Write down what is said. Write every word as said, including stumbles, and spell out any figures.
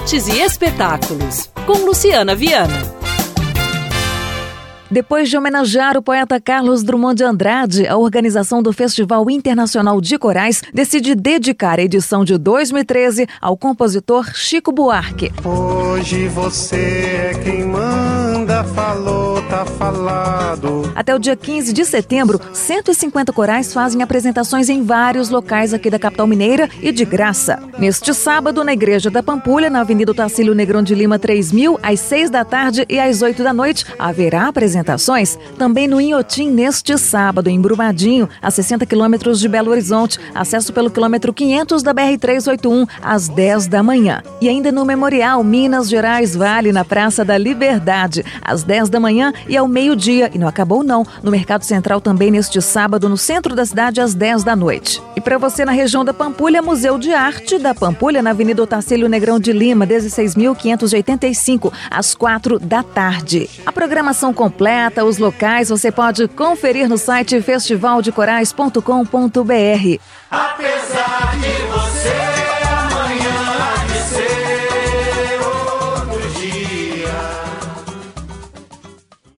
artes e espetáculos, com Luciana Viana. Depois de homenagear o poeta Carlos Drummond de Andrade, a organização do Festival Internacional de Corais decide dedicar a edição de dois mil e treze ao compositor Chico Buarque. Hoje você é quem manda, falou, tá falado. Até o dia quinze de setembro, cento e cinquenta corais fazem apresentações em vários locais aqui da capital mineira e de graça. Neste sábado, na Igreja da Pampulha, na Avenida Otacílio Negrão de Lima três mil, às seis da tarde e às oito da noite, haverá apresentações. Também no Inhotim, neste sábado, em Brumadinho, a sessenta quilômetros de Belo Horizonte. Acesso pelo quilômetro quinhentos da B R trezentos e oitenta e um, às dez da manhã. E ainda no Memorial Minas Gerais Vale, na Praça da Liberdade, às dez da manhã e ao meio-dia. E não acabou não, no Mercado Central também neste sábado, no centro da cidade, às dez da noite. E para você na região da Pampulha, Museu de Arte da Pampulha, na Avenida Otacílio Negrão de Lima, dezesseis mil quinhentos e oitenta e cinco, às quatro da tarde. A programação completa, os locais, você pode conferir no site festival de corais ponto com ponto b r. Apesar de você